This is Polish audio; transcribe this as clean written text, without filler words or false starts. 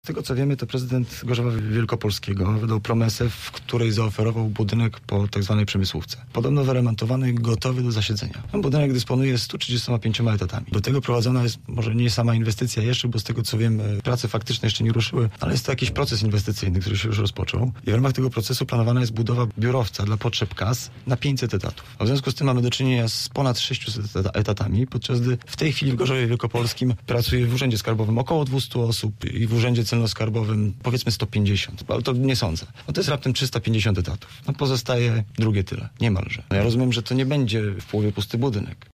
Z tego co wiemy, to prezydent Gorzowa Wielkopolskiego wydał promesę, w której zaoferował budynek po tak zwanej przemysłówce. Podobno wyremontowany i gotowy do zasiedzenia. Ten budynek dysponuje 135 etatami. Do tego prowadzona jest może nie sama inwestycja jeszcze, bo z tego co wiem, prace faktyczne jeszcze nie ruszyły, ale jest to jakiś proces inwestycyjny, który się już rozpoczął. I w ramach tego procesu planowana jest budowa biurowca dla potrzeb KAS na 500 etatów. A w związku z tym mamy do czynienia z ponad 600 etatami, podczas gdy w tej chwili w Gorzowie Wielkopolskim pracuje w Urzędzie Skarbowym około 200 osób i w Urzędzie Celno-Skarbowym powiedzmy 150, ale to nie sądzę. No to jest raptem 350 etatów. No pozostaje drugie tyle, niemalże. No ja rozumiem, że to nie będzie w połowie pusty budynek.